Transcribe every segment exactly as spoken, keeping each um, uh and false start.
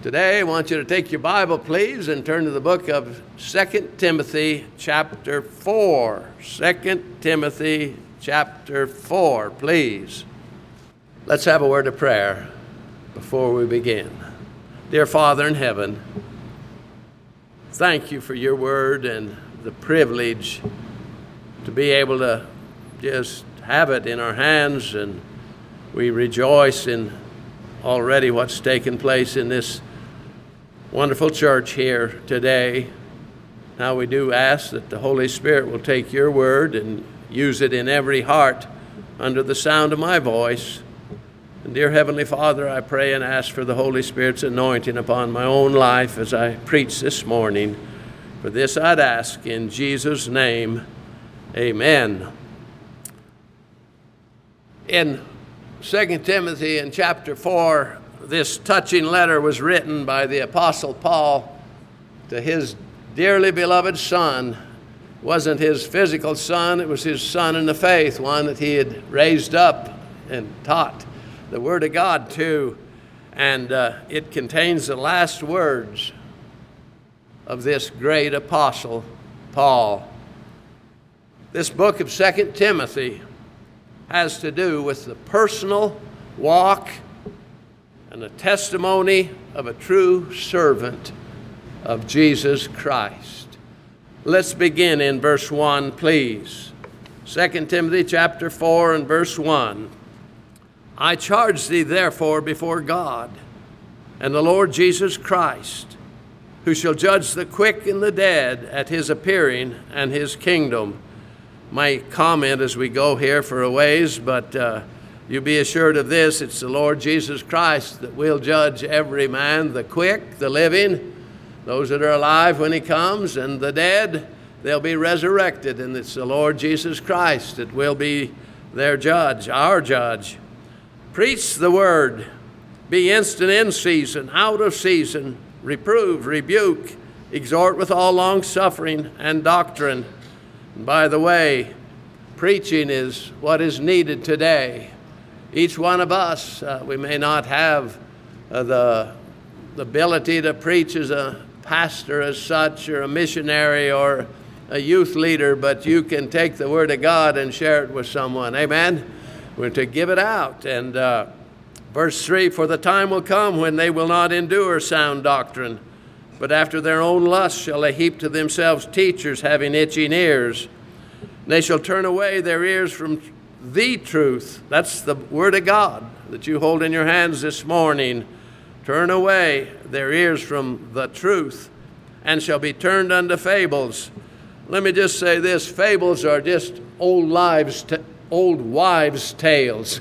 Today, I want you to take your Bible, please, and turn to the book of Second Timothy chapter four. Second Timothy chapter four, please. Let's have a word of prayer before we begin. Dear Father in heaven, thank you for your word and the privilege to be able to just have it in our hands, and we rejoice in already what's taken place in this wonderful church here today. Now we do ask that the Holy Spirit will take your word and use it in every heart under the sound of my voice. And dear Heavenly Father, I pray and ask for the Holy Spirit's anointing upon my own life as I preach this morning. For this I'd ask in Jesus' name, amen. In Second Timothy in chapter four, this touching letter was written by the Apostle Paul to his dearly beloved son. It wasn't his physical son, it was his son in the faith, one that he had raised up and taught the Word of God to. And uh, it contains the last words of this great apostle, Paul. This book of Second Timothy has to do with the personal walk and the testimony of a true servant of Jesus Christ. Let's begin in verse one, please. Second Timothy chapter four and verse one. I charge thee therefore before God and the Lord Jesus Christ, who shall judge the quick and the dead at his appearing and his kingdom. My comment as we go here for a ways, but uh, you be assured of this, it's the Lord Jesus Christ that will judge every man, the quick, the living, those that are alive when he comes, and the dead, they'll be resurrected, and it's the Lord Jesus Christ that will be their judge, our judge. Preach the word, be instant in season, out of season, reprove, rebuke, exhort with all long-suffering and doctrine. And by the way, preaching is what is needed today. Each one of us, uh, we may not have uh, the, the ability to preach as a pastor as such, or a missionary, or a youth leader, but you can take the Word of God and share it with someone. Amen? We're to give it out. And uh, verse three, for the time will come when they will not endure sound doctrine, but after their own lust shall they heap to themselves teachers having itching ears. They shall turn away their ears from the truth. That's the Word of God that you hold in your hands this morning. Turn away their ears from the truth and shall be turned unto fables. Let me just say this, fables are just old lives, t- old wives' tales.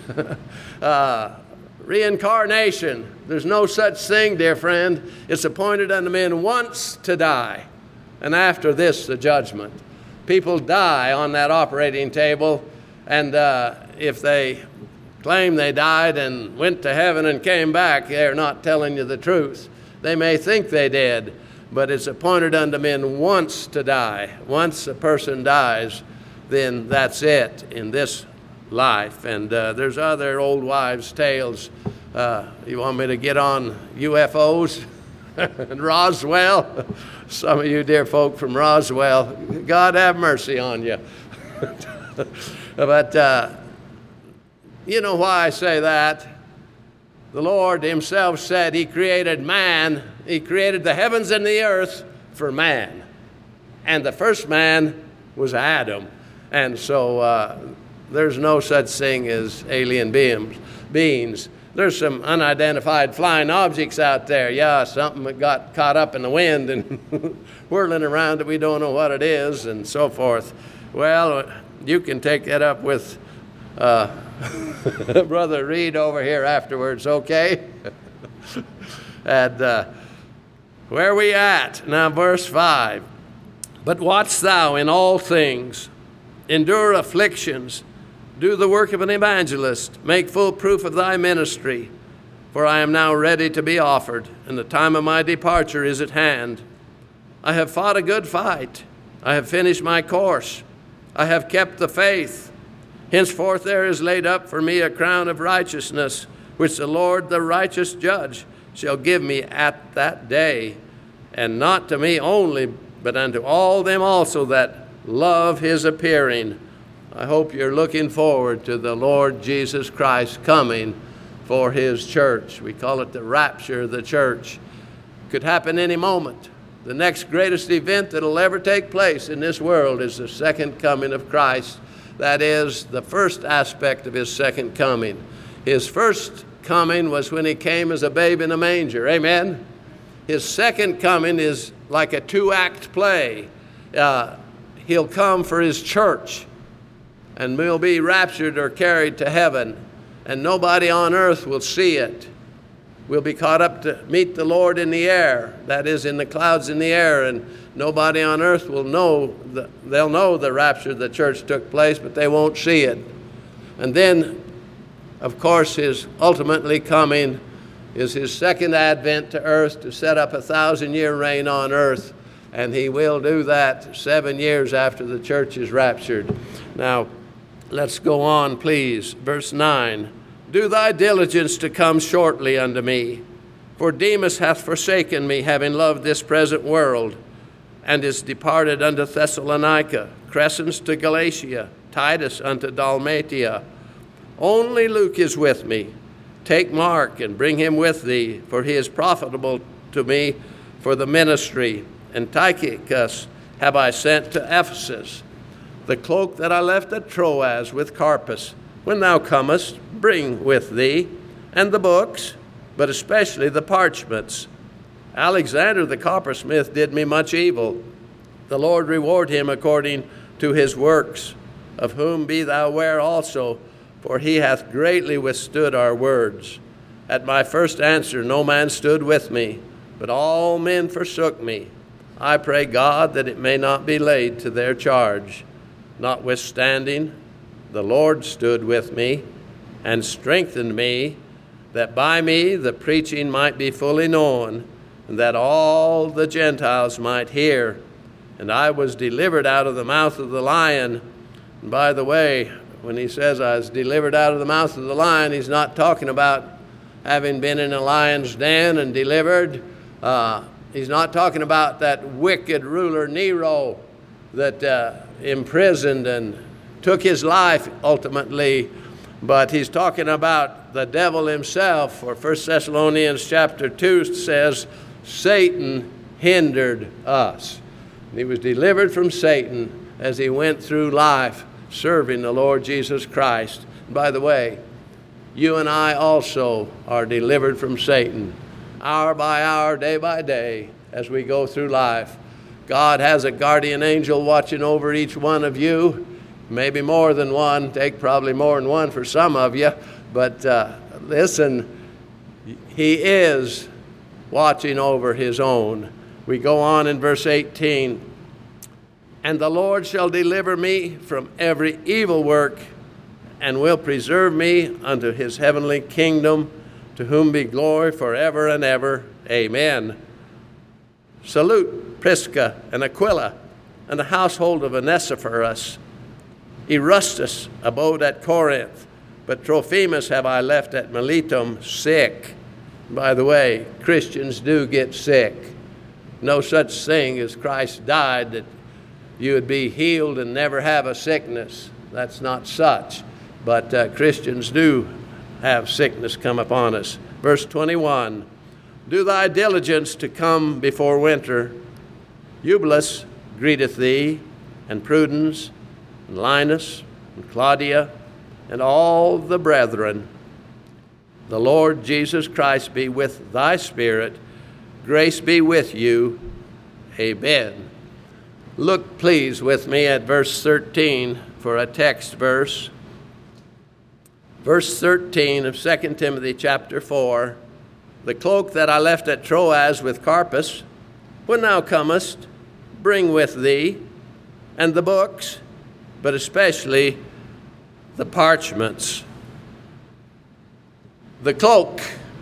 uh, Reincarnation, there's no such thing, dear friend. It's appointed unto men once to die, and after this the judgment. People die on that operating table, and uh, if they claim they died and went to heaven and came back, they're not telling you the truth. They may think they did, but it's appointed unto men once to die. Once a person dies, then that's it in this life. And uh, there's other old wives' tales. Uh, you want me to get on U F Os and Roswell? Some of you dear folk from Roswell, God have mercy on you. But uh, you know why I say that? The Lord himself said he created man, he created the heavens and the earth for man. And the first man was Adam. And so uh, there's no such thing as alien beings. beings. There's some unidentified flying objects out there. Yeah, something that got caught up in the wind and whirling around that we don't know what it is and so forth. Well, you can take that up with uh, Brother Reed over here afterwards, okay? And uh, where are we at? Now, verse five. But watch thou in all things, endure afflictions, do the work of an evangelist, make full proof of thy ministry. For I am now ready to be offered, and the time of my departure is at hand. I have fought a good fight. I have finished my course. I have kept the faith. Henceforth there is laid up for me a crown of righteousness, which the Lord, the righteous judge, shall give me at that day, and not to me only, but unto all them also that love his appearing. I hope you're looking forward to the Lord Jesus Christ coming for his church. We call it the rapture of the church. Could happen any moment. The next greatest event that will ever take place in this world is the second coming of Christ. That is the first aspect of his second coming. His first coming was when he came as a babe in a manger. Amen? His second coming is like a two-act play. Uh, he'll come for his church, and we'll be raptured or carried to heaven, and nobody on earth will see it. We'll be caught up to meet the Lord in the air, that is, in the clouds in the air, and nobody on earth will know, the, they'll know the rapture of the church took place, but they won't see it. And then, of course, his ultimately coming is his second advent to earth to set up a thousand-year reign on earth, and he will do that seven years after the church is raptured. Now, let's go on, please. Verse nine. Do thy diligence to come shortly unto me, for Demas hath forsaken me, having loved this present world, and is departed unto Thessalonica, Crescens to Galatia, Titus unto Dalmatia. Only Luke is with me. Take Mark and bring him with thee, for he is profitable to me for the ministry. And Tychicus have I sent to Ephesus. The cloak that I left at Troas with Carpus, when thou comest, bring with thee, and the books, but especially the parchments. Alexander the coppersmith did me much evil. The Lord reward him according to his works, of whom be thou aware also, for he hath greatly withstood our words. At my first answer no man stood with me, but all men forsook me. I pray God that it may not be laid to their charge. Notwithstanding, the Lord stood with me and strengthened me, that by me the preaching might be fully known, and that all the Gentiles might hear. And I was delivered out of the mouth of the lion. And by the way, when he says I was delivered out of the mouth of the lion, he's not talking about having been in a lion's den and delivered. Uh, he's not talking about that wicked ruler Nero that uh, imprisoned and took his life ultimately, but he's talking about the devil himself. For First Thessalonians chapter two says, Satan hindered us. And he was delivered from Satan as he went through life serving the Lord Jesus Christ. And by the way, you and I also are delivered from Satan, hour by hour, day by day, as we go through life. God has a guardian angel watching over each one of you, maybe more than one, take probably more than one for some of you, but uh, listen, he is watching over his own. We go on in verse eighteen. And the Lord shall deliver me from every evil work, and will preserve me unto his heavenly kingdom, to whom be glory forever and ever. Amen. Salute Prisca and Aquila, and the household of Onesiphorus. Erastus abode at Corinth, but Trophimus have I left at Miletum sick. By the way, Christians do get sick. No such thing as Christ died that you would be healed and never have a sickness. That's not such. But uh, Christians do have sickness come upon us. Verse twenty-one, do thy diligence to come before winter. Eubulus greeteth thee, and Prudence, and Linus, and Claudia, and all the brethren. The Lord Jesus Christ be with thy spirit. Grace be with you. Amen. Look, please, with me at verse thirteen for a text verse. Verse thirteen of Second Timothy chapter four. The cloak that I left at Troas with Carpus, when thou comest, bring with thee, and the books, but especially the parchments. The cloak.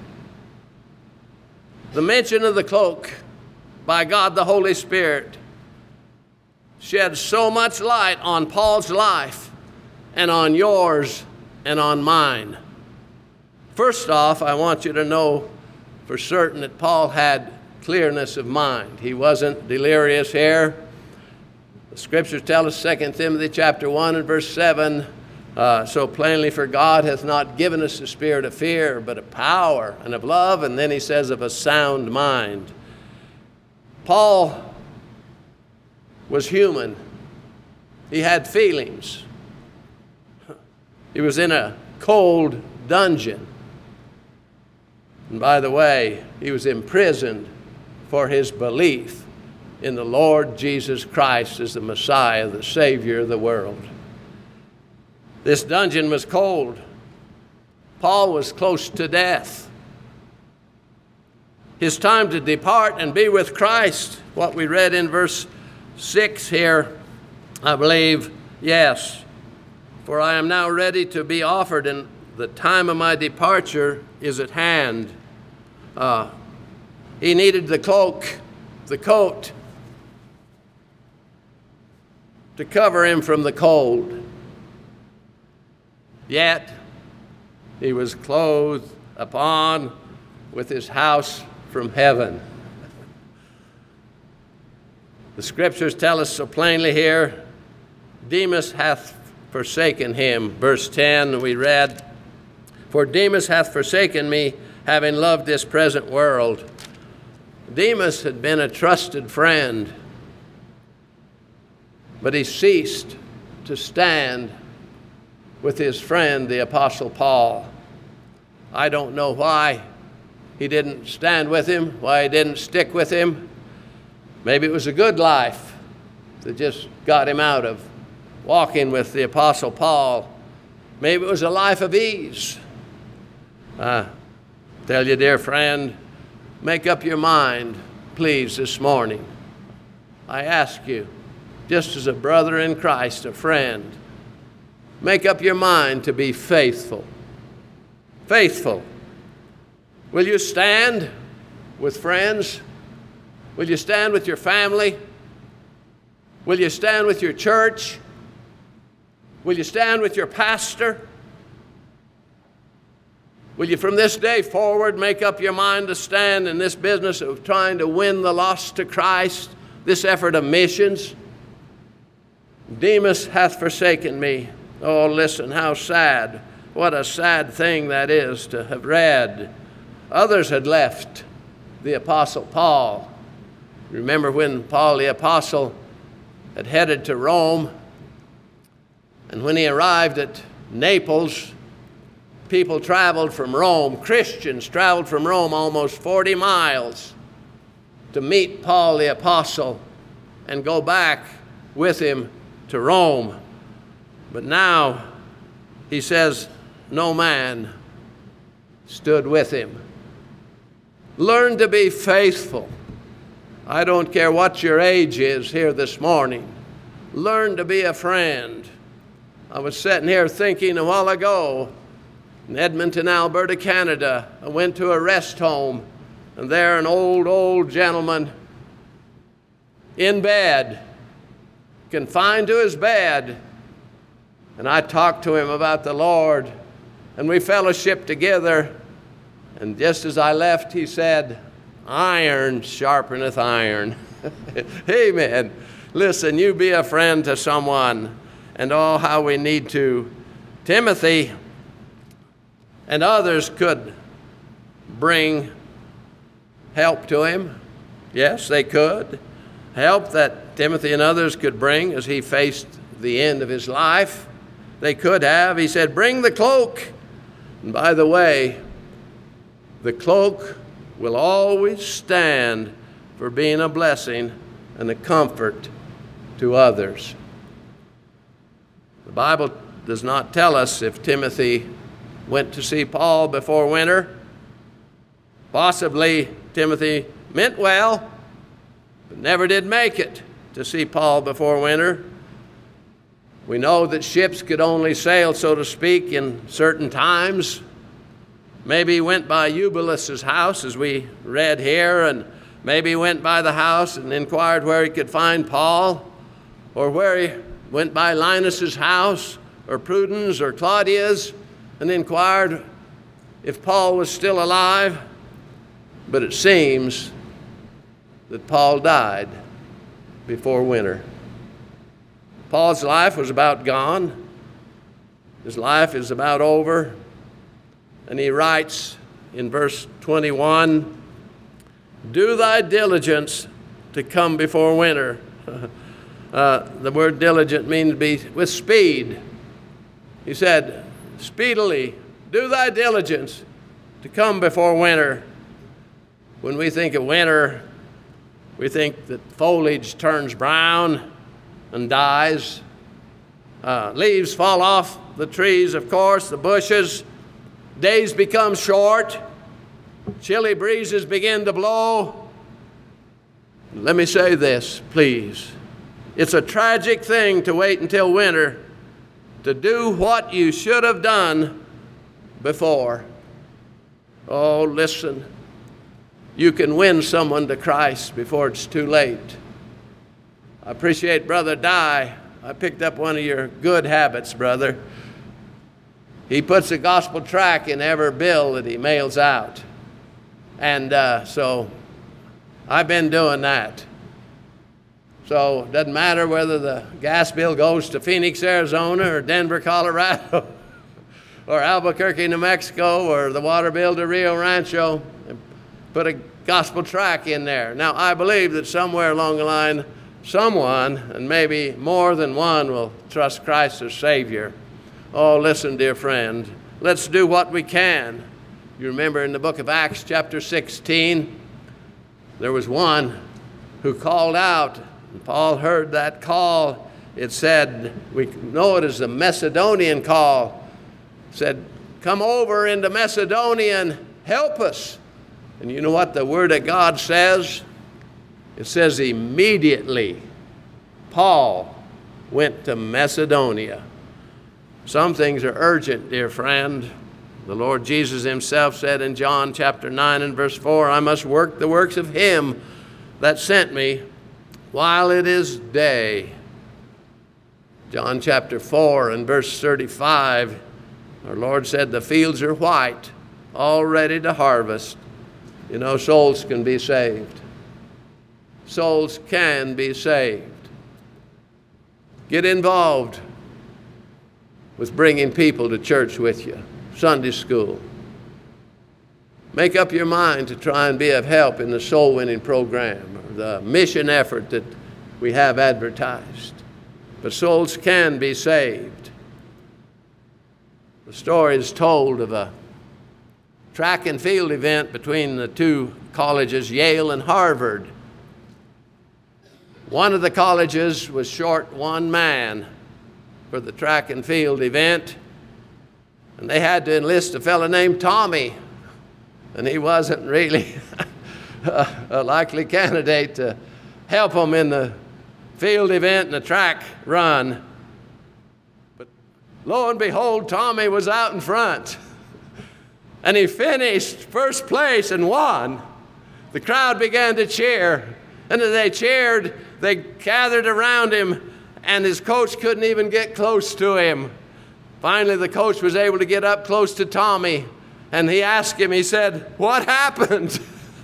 The mention of the cloak by God the Holy Spirit sheds so much light on Paul's life and on yours and on mine. First off, I want you to know for certain that Paul had clearness of mind. He wasn't delirious here. The scriptures tell us, Second Timothy chapter one and verse seven, uh, so plainly, for God hath not given us the spirit of fear, but of power and of love, and then he says of a sound mind. Paul was human. He had feelings. He was in a cold dungeon. And by the way, he was imprisoned for his belief in the Lord Jesus Christ as the Messiah, the Savior of the world. This dungeon was cold. Paul was close to death. His time to depart and be with Christ, what we read in verse six here, I believe, yes. For I am now ready to be offered, and the time of my departure is at hand. Uh, he needed the cloak, the coat, to cover him from the cold. Yet he was clothed upon with his house from heaven. The scriptures tell us so plainly here, Demas hath forsaken him. Verse ten, we read, for Demas hath forsaken me, having loved this present world. Demas had been a trusted friend, but he ceased to stand with his friend, the Apostle Paul. I don't know why he didn't stand with him, why he didn't stick with him. Maybe it was a good life that just got him out of walking with the Apostle Paul. Maybe it was a life of ease. I tell you, dear friend, make up your mind, please, this morning. I ask you, just as a brother in Christ, a friend, make up your mind to be faithful. Faithful. Will you stand with friends? Will you stand with your family? Will you stand with your church? Will you stand with your pastor? Will you from this day forward make up your mind to stand in this business of trying to win the lost to Christ, this effort of missions? Demas hath forsaken me. Oh, listen, how sad. What a sad thing that is to have read. Others had left the Apostle Paul. Remember when Paul the Apostle had headed to Rome, and when he arrived at Naples, people traveled from Rome, Christians traveled from Rome almost forty miles to meet Paul the Apostle and go back with him to Rome. But now, he says, no man stood with him. Learn to be faithful. I don't care what your age is here this morning. Learn to be a friend. I was sitting here thinking a while ago, in Edmonton, Alberta, Canada, I went to a rest home, and there an old, old gentleman in bed, confined to his bed. And I talked to him about the Lord, and we fellowshiped together. And just as I left, he said, iron sharpeneth iron. Amen. Listen, you be a friend to someone, and oh, how we need to. Timothy and others could bring help to him. Yes, they could. Help that Timothy and others could bring as he faced the end of his life. They could have. He said, bring the cloak. And by the way, the cloak will always stand for being a blessing and a comfort to others. The Bible does not tell us if Timothy went to see Paul before winter. Possibly Timothy meant well, but never did make it to see Paul before winter. We know that ships could only sail, so to speak, in certain times. Maybe he went by Eubulus's house, as we read here, and maybe he went by the house and inquired where he could find Paul, or where he went by Linus's house, or Prudence, or Claudia's, and inquired if Paul was still alive. But it seems that Paul died before winter. Paul's life was about gone. His life is about over. And he writes in verse twenty-one, "Do thy diligence to come before winter." uh, the word diligent means to be with speed. He said, "Speedily, do thy diligence to come before winter." When we think of winter, we think that foliage turns brown and dies. Uh, leaves fall off the trees, of course, the bushes. Days become short. Chilly breezes begin to blow. Let me say this, please. It's a tragic thing to wait until winter to do what you should have done before. Oh, listen. You can win someone to Christ before it's too late. I appreciate Brother Dye. I picked up one of your good habits, brother. He puts a gospel tract in every bill that he mails out. And uh, so I've been doing that. So it doesn't matter whether the gas bill goes to Phoenix, Arizona, or Denver, Colorado, or Albuquerque, New Mexico, or the water bill to Rio Rancho. Put a gospel tract in there. Now, I believe that somewhere along the line, someone, and maybe more than one, will trust Christ as Savior. Oh, listen, dear friend, let's do what we can. You remember in the book of Acts, chapter sixteen, there was one who called out, and Paul heard that call. It said, we know it as the Macedonian call. It said, "Come over into Macedonia and help us." And you know what the Word of God says? It says immediately Paul went to Macedonia. Some things are urgent, dear friend. The Lord Jesus himself said in John chapter nine and verse four, "I must work the works of him that sent me while it is day." John chapter four and verse thirty-five, our Lord said, "The fields are white, all ready to harvest." You know, souls can be saved. Souls can be saved. Get involved with bringing people to church with you, Sunday school. Make up your mind to try and be of help in the soul winning program or the mission effort that we have advertised. But souls can be saved. The story is told of a track and field event between the two colleges, Yale and Harvard. One of the colleges was short one man for the track and field event, and they had to enlist a fellow named Tommy, and he wasn't really a likely candidate to help them in the field event and the track run. But lo and behold, Tommy was out in front, and he finished first place and won. The crowd began to cheer, and as they cheered, they gathered around him, and his coach couldn't even get close to him. Finally, the coach was able to get up close to Tommy, and he asked him, he said, "What happened?"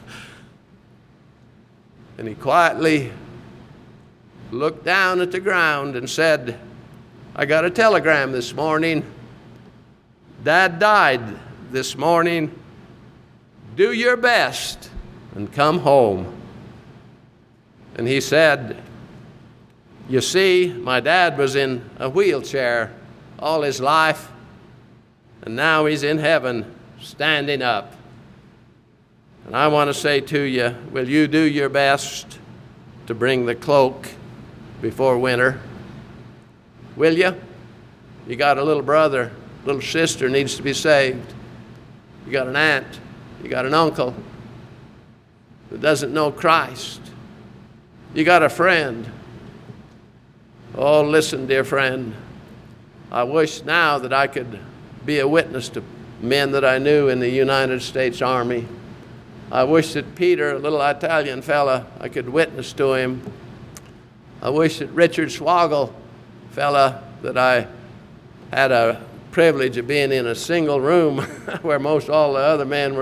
And he quietly looked down at the ground and said, "I got a telegram this morning. Dad died this morning. Do your best and come home." And he said, "You see, my dad was in a wheelchair all his life, and now he's in heaven standing up. And I want to say to you, will you do your best to bring the cloak before winter? Will you? You got a little brother, little sister needs to be saved. You got an aunt, you got an uncle that doesn't know Christ. You got a friend. Oh, listen, dear friend, I wish now that I could be a witness to men that I knew in the United States Army. I wish that Peter, a little Italian fella, I could witness to him. I wish that Richard Swaggle, fella, that I had a privilege of being in a single room where most all the other men were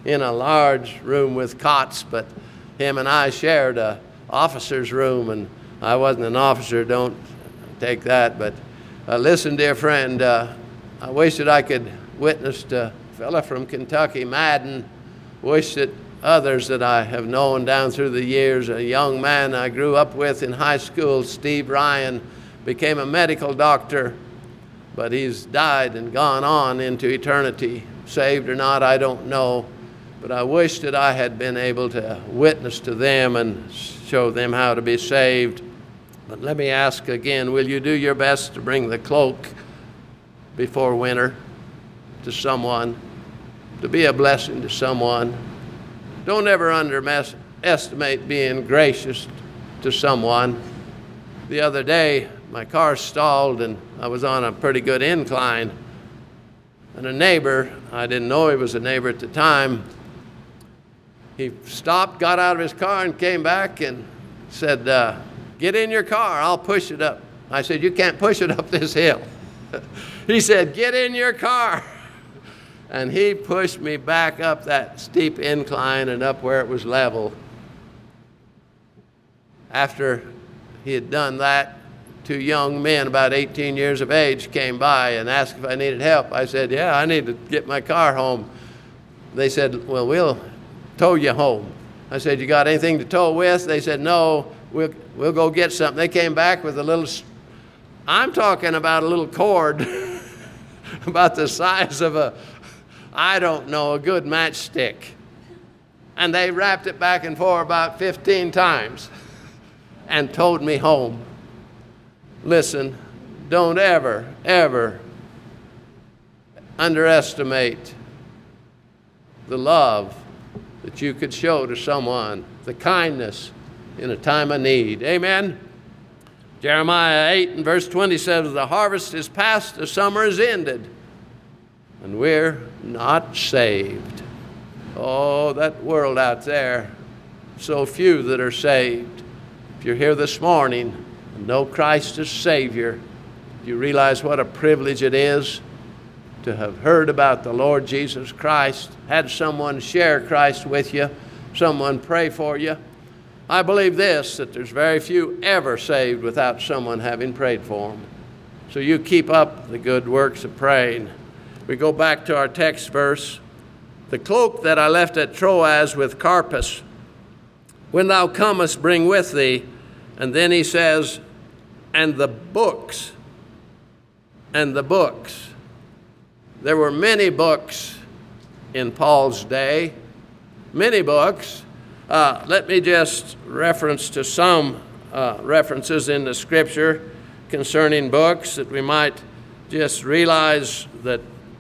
in a large room with cots, but him and I shared a officer's room, and I wasn't an officer, don't take that. But uh, listen, dear friend, uh, I wish that I could witness to a fella from Kentucky, Madden. Wish that others that I have known down through the years, a young man I grew up with in high school, Steve Ryan, became a medical doctor, but he's died and gone on into eternity. Saved or not, I don't know. But I wish that I had been able to witness to them and show them how to be saved. But let me ask again, will you do your best to bring the cloak before winter to someone, to be a blessing to someone? Don't ever underestimate being gracious to someone. The other day, my car stalled and I was on a pretty good incline. And a neighbor, I didn't know he was a neighbor at the time, he stopped, got out of his car and came back and said, uh, get in your car, I'll push it up. I said, you can't push it up this hill. He said, get in your car. And he pushed me back up that steep incline and up where it was level. After he had done that, two young men about eighteen years of age came by and asked if I needed help. I said, yeah, I need to get my car home. They said, well, we'll tow you home. I said, you got anything to tow with? They said, no, we'll, we'll go get something. They came back with a little, I'm talking about a little cord about the size of a, I don't know, a good matchstick. And they wrapped it back and forth about fifteen times and towed me home. Listen, don't ever, ever underestimate the love that you could show to someone, the kindness in a time of need. Amen? Jeremiah eight and verse twenty says, the harvest is past, the summer is ended, and we're not saved. Oh, that world out there, so few that are saved. If you're here this morning and know Christ as Savior, do you realize what a privilege it is to have heard about the Lord Jesus Christ, had someone share Christ with you, someone pray for you? I believe this, that there's very few ever saved without someone having prayed for them. So you keep up the good works of praying. We go back to our text verse. The cloak that I left at Troas with Carpus, when thou comest, bring with thee. And then he says, and the books, and the books. There were many books in Paul's day, many books. Uh, let me just reference to some uh, references in the Scripture concerning books, that we might just realize that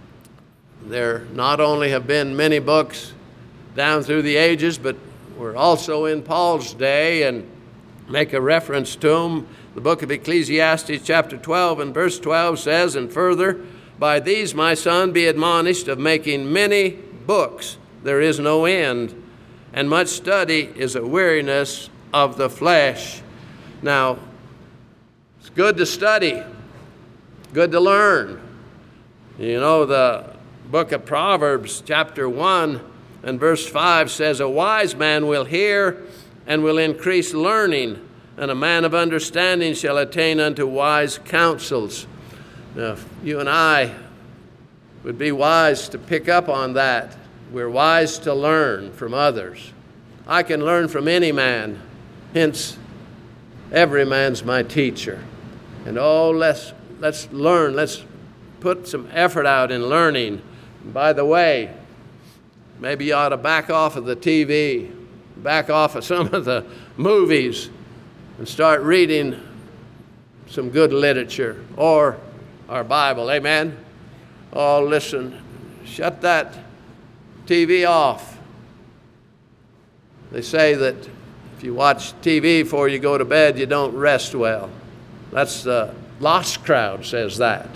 there not only have been many books down through the ages, but we're also in Paul's day, and make a reference to them. The book of Ecclesiastes chapter twelve and verse twelve says, and further, by these, my son, be admonished, of making many books there is no end, and much study is a weariness of the flesh. Now, it's good to study, good to learn. You know, the book of Proverbs chapter one and verse five says, a wise man will hear and will increase learning, and a man of understanding shall attain unto wise counsels. Now, if you and I would be wise to pick up on that, we're wise to learn from others. I can learn from any man, hence every man's my teacher. And oh, let's, let's learn, let's put some effort out in learning. And by the way, maybe you ought to back off of the T V, back off of some of the movies, and start reading some good literature or our Bible. Amen? Oh, listen, shut that T V off. They say that if you watch T V before you go to bed, you don't rest well. That's the lost crowd says that.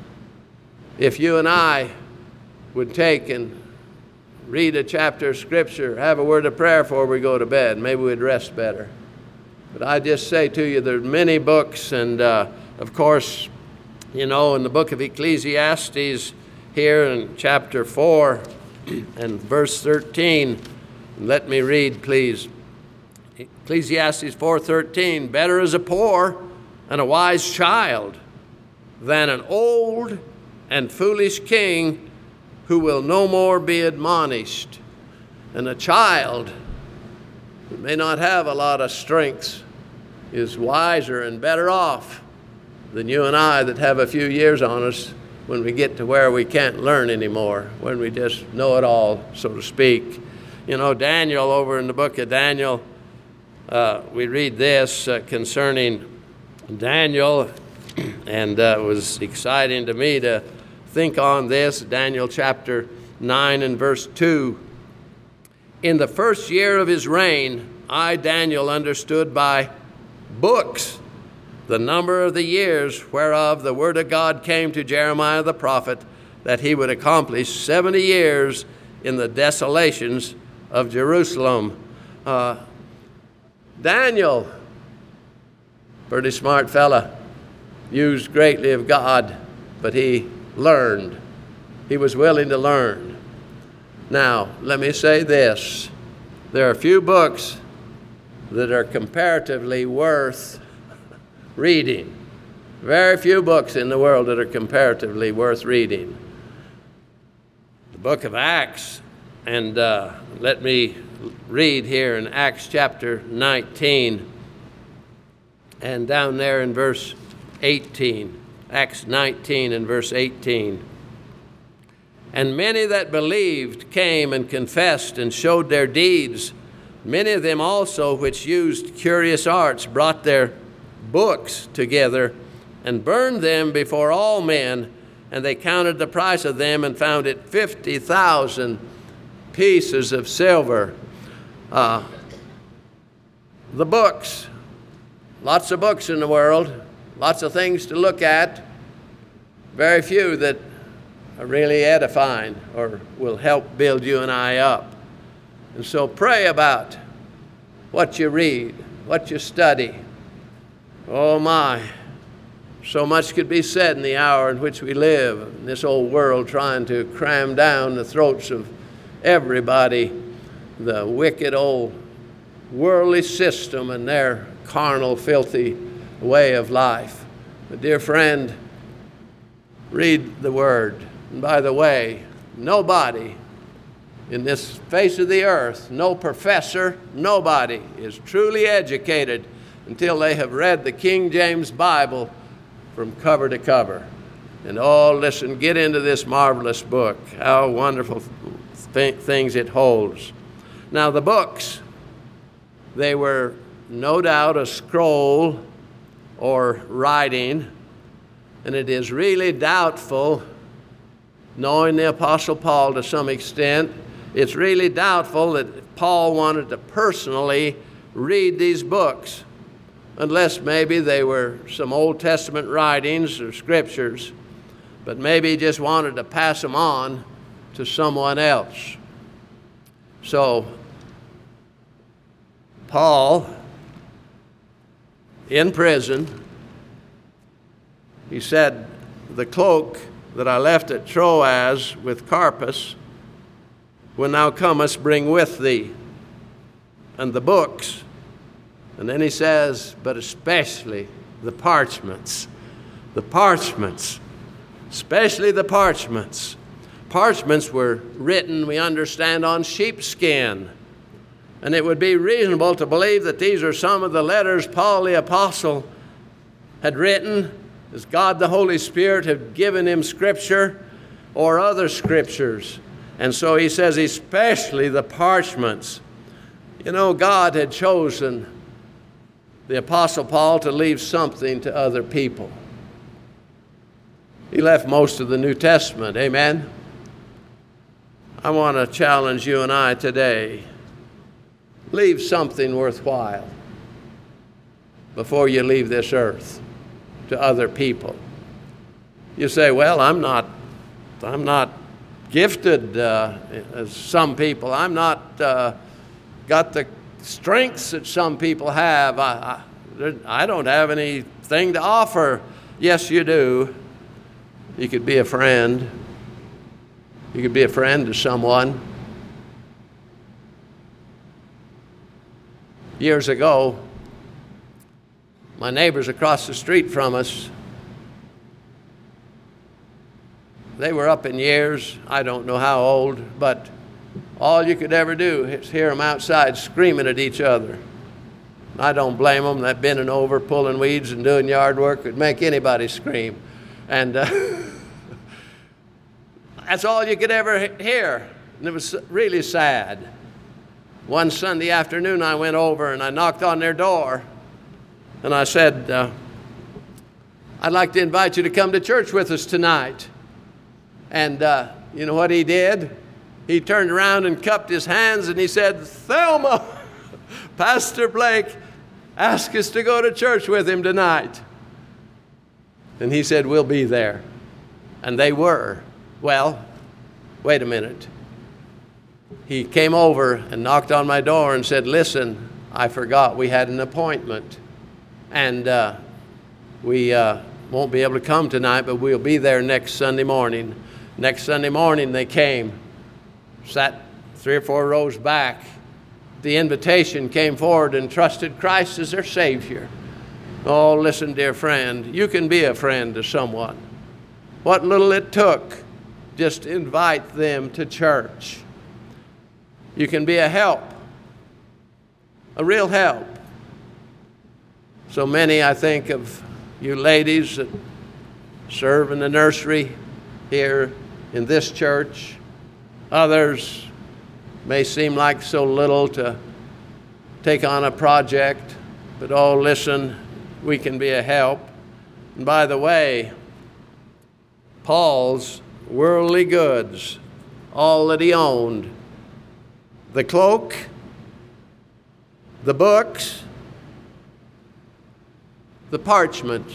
If you and I would take and read a chapter of Scripture, have a word of prayer before we go to bed, maybe we'd rest better. But I just say to you, there's many books, and uh, of course, you know, in the book of Ecclesiastes here in chapter four, and verse thirteen. Let me read, please. Ecclesiastes four thirteen, better is a poor and a wise child than an old and foolish king who will no more be admonished. And a child who may not have a lot of strength is wiser and better off than you and I that have a few years on us when we get to where we can't learn anymore, when we just know it all, so to speak. You know, Daniel, over in the book of Daniel, uh, we read this uh, concerning Daniel, and uh, it was exciting to me to think on this. Daniel chapter nine and verse two. In the first year of his reign, I, Daniel, understood by books the number of the years whereof the word of God came to Jeremiah the prophet, that he would accomplish seventy years in the desolations of Jerusalem. Uh, Daniel, pretty smart fella, used greatly of God, but he learned. He was willing to learn. Now, let me say this. There are few books that are comparatively worth reading. Very few books in the world that are comparatively worth reading. The book of Acts, and uh, let me read here in Acts chapter nineteen, and down there in verse eighteen. Acts nineteen and verse eighteen. And many that believed came and confessed and showed their deeds. Many of them also which used curious arts brought their books together and burned them before all men, and they counted the price of them and found it fifty thousand pieces of silver. Uh, the books, lots of books in the world, lots of things to look at, very few that are really edifying or will help build you and I up. And so pray about what you read, what you study. Oh my, so much could be said in the hour in which we live, in this old world trying to cram down the throats of everybody the wicked old worldly system and their carnal, filthy way of life. But dear friend, read the Word. And by the way, nobody in this face of the earth, no professor, nobody is truly educated until they have read the King James Bible from cover to cover. And oh, listen, get into this marvelous book. How wonderful th- things it holds. Now, the books, they were no doubt a scroll or writing, and it is really doubtful, knowing the Apostle Paul to some extent, it's really doubtful that Paul wanted to personally read these books, unless maybe they were some Old Testament writings or scriptures, but maybe he just wanted to pass them on to someone else. So, Paul, in prison, he said, the cloak that I left at Troas with Carpus, when thou comest, bring with thee, and the books. And then he says, but especially the parchments, the parchments, especially the parchments. Parchments were written, we understand, on sheepskin. And it would be reasonable to believe that these are some of the letters Paul the Apostle had written, as God the Holy Spirit had given him Scripture or other Scriptures. And so he says, especially the parchments. You know, God had chosen the Apostle Paul to leave something to other people. He left most of the New Testament, amen? I want to challenge you and I today. Leave something worthwhile before you leave this earth to other people. You say, well, I'm not, I'm not gifted uh, as some people. I'm not uh, got the strengths that some people have. I, I, I don't have anything to offer. Yes, you do. You could be a friend. You could be a friend to someone. Years ago, my neighbors across the street from us, they were up in years, I don't know how old, but all you could ever do is hear them outside screaming at each other. I don't blame them. That bending over, pulling weeds, and doing yard work would make anybody scream. And uh, that's all you could ever hear. And it was really sad. One Sunday afternoon, I went over and I knocked on their door. And I said, uh, I'd like to invite you to come to church with us tonight. And uh, you know what he did? He turned around and cupped his hands and he said, Thelma, Pastor Blake asked us to go to church with him tonight. And he said, we'll be there. And they were. Well, wait a minute. He came over and knocked on my door and said, listen, I forgot we had an appointment. And uh, we uh, won't be able to come tonight, but we'll be there next Sunday morning. Next Sunday morning they came, sat three or four rows back. The invitation came forward and trusted Christ as their Savior. Oh, listen, dear friend, you can be a friend to someone. What little it took, just invite them to church. You can be a help, a real help. So many, I think, of you ladies that serve in the nursery here in this church. Others may seem like so little to take on a project, but oh, listen, we can be a help. And by the way, Paul's worldly goods, all that he owned, the cloak, the books, the parchment,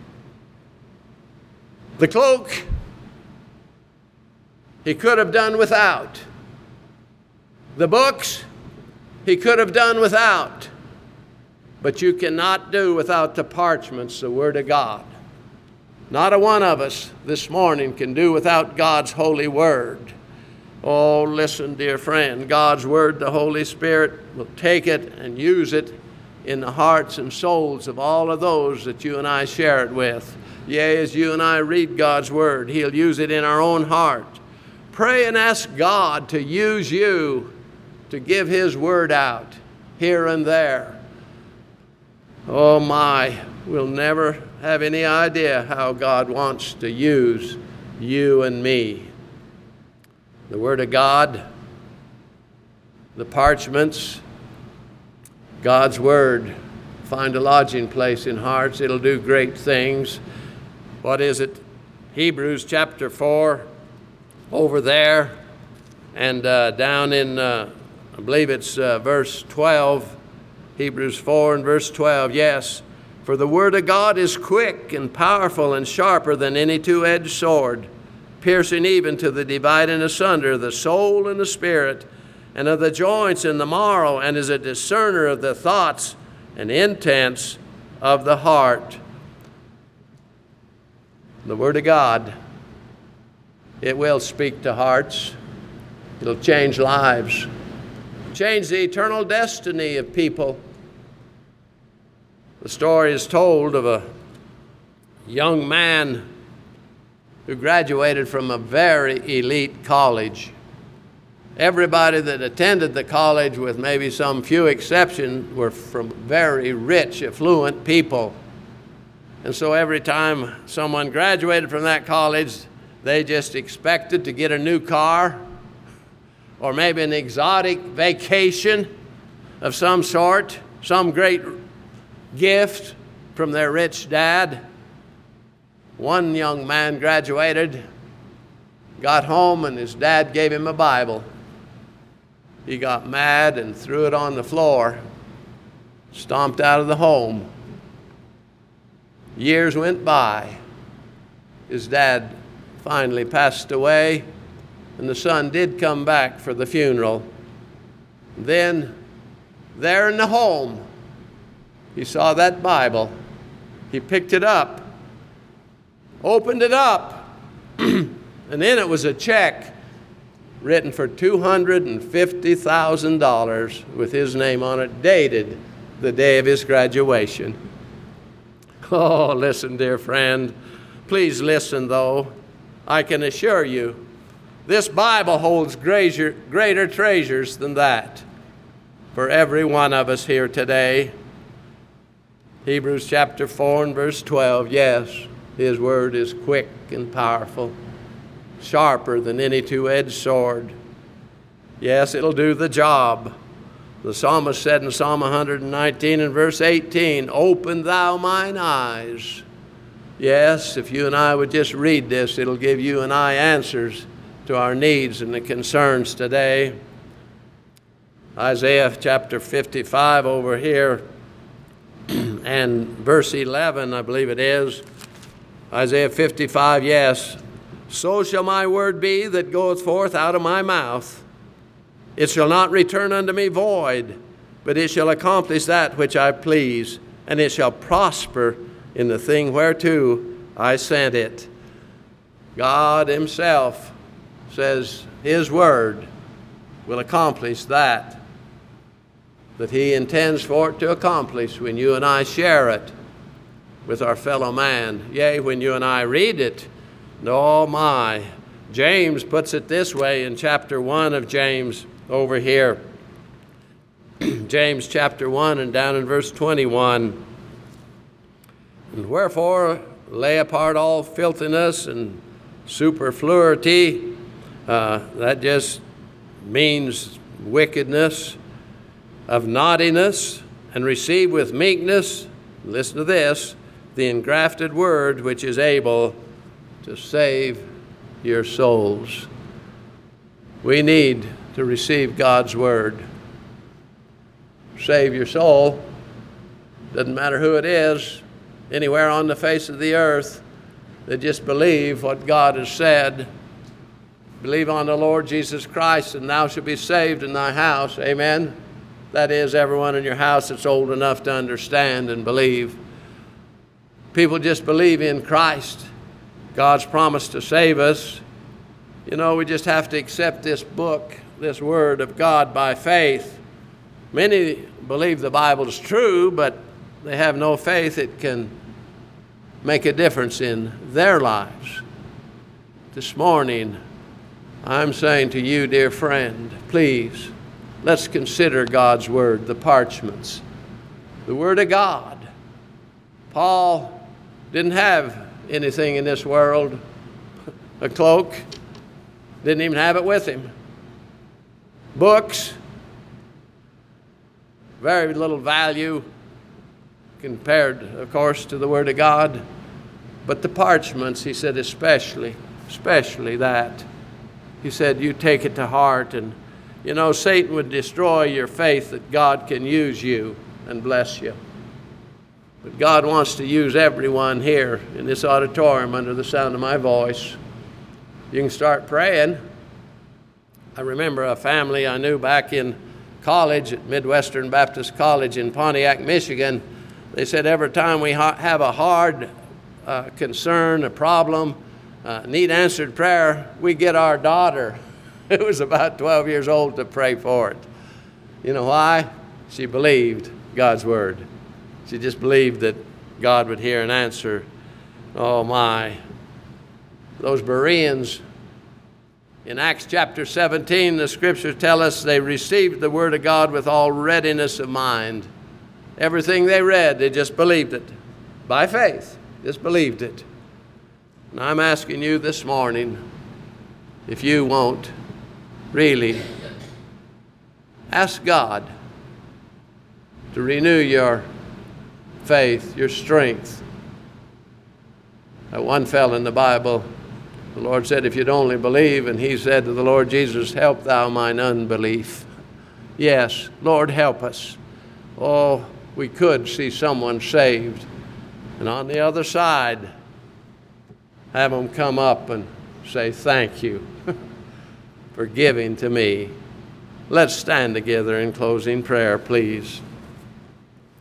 the cloak, he could have done without. The books, he could have done without. But you cannot do without the parchments, the Word of God. Not a one of us this morning can do without God's holy Word. Oh, listen, dear friend, God's Word, the Holy Spirit, will take it and use it in the hearts and souls of all of those that you and I share it with. Yea, as you and I read God's Word, He'll use it in our own heart. Pray and ask God to use you to give His Word out here and there. Oh my, we'll never have any idea how God wants to use you and me. The Word of God, the parchments, God's Word, find a lodging place in hearts. It'll do great things. What is it? Hebrews chapter four, over there, and uh, down in, uh, I believe it's uh, verse twelve, Hebrews four and verse twelve, yes. For the Word of God is quick and powerful and sharper than any two-edged sword, piercing even to the dividing asunder the soul and the spirit, and of the joints and the marrow, and is a discerner of the thoughts and intents of the heart. The Word of God, it will speak to hearts. It'll change lives, change the eternal destiny of people. The story is told of a young man who graduated from a very elite college. Everybody that attended the college, with maybe some few exceptions, were from very rich, affluent people. And so every time someone graduated from that college, they just expected to get a new car or maybe an exotic vacation of some sort, some great gift from their rich dad. One young man graduated, got home, and his dad gave him a Bible. He got mad and threw it on the floor, stomped out of the home. Years went by. His dad finally passed away, and the son did come back for the funeral. Then, there in the home, he saw that Bible. He picked it up, opened it up, and in it was a check written for two hundred fifty thousand dollars with his name on it, dated the day of his graduation. Oh, listen, dear friend. Please listen, though. I can assure you, this Bible holds greater, greater treasures than that for every one of us here today. Hebrews chapter four and verse twelve, yes, his word is quick and powerful, sharper than any two-edged sword. Yes, it'll do the job. The psalmist said in Psalm one nineteen and verse eighteen, open thou mine eyes. Yes, if you and I would just read this, it'll give you and I answers to our needs and the concerns today. Isaiah chapter fifty-five over here and verse eleven, I believe it is. Isaiah fifty-five, yes. So shall my word be that goeth forth out of my mouth. It shall not return unto me void, but it shall accomplish that which I please, and it shall prosper in the thing whereto I sent it. God himself says his word will accomplish that that he intends for it to accomplish when you and I share it with our fellow man. Yea, when you and I read it, oh my. James puts it this way in chapter one of James over here. James chapter one and down in verse twenty-one. And wherefore lay apart all filthiness and superfluity. Uh, that just means wickedness, of naughtiness, and receive with meekness, listen to this, the engrafted word which is able to save your souls. We need to receive God's word. Save your soul. Doesn't matter who it is, anywhere on the face of the earth. They just believe what God has said. Believe on the Lord Jesus Christ, and thou shalt be saved in thy house. Amen. That is, everyone in your house that's old enough to understand and believe. People just believe in Christ. God's promised to save us. You know, we just have to accept this book, this word of God by faith. Many believe the Bible is true, but they have no faith it can make a difference in their lives. This morning, I'm saying to you, dear friend, please, let's consider God's word, the parchments, the word of God. Paul didn't have anything in this world, a cloak, didn't even have it with him. Books, very little value compared, of course, to the word of God. But the parchments, he said, especially, especially that. He said, you take it to heart. And, you know, Satan would destroy your faith that God can use you and bless you. But God wants to use everyone here in this auditorium under the sound of my voice. You can start praying. I remember a family I knew back in college at Midwestern Baptist College in Pontiac, Michigan. They said every time we ha- have a hard uh, concern, a problem, uh, need answered prayer, we get our daughter, who was about twelve years old, to pray for it. You know why? She believed God's word. She just believed that God would hear and answer. Oh my. Those Bereans, in Acts chapter seventeen, the scriptures tell us they received the word of God with all readiness of mind. Everything they read, they just believed it. By faith, just believed it. And I'm asking you this morning, if you won't really ask God to renew your faith, your strength. That one fell in the Bible, the Lord said, if you'd only believe, and he said to the Lord Jesus, help thou mine unbelief. Yes, Lord, help us. Oh, we could see someone saved. And on the other side, have them come up and say, thank you for giving to me. Let's stand together in closing prayer, please.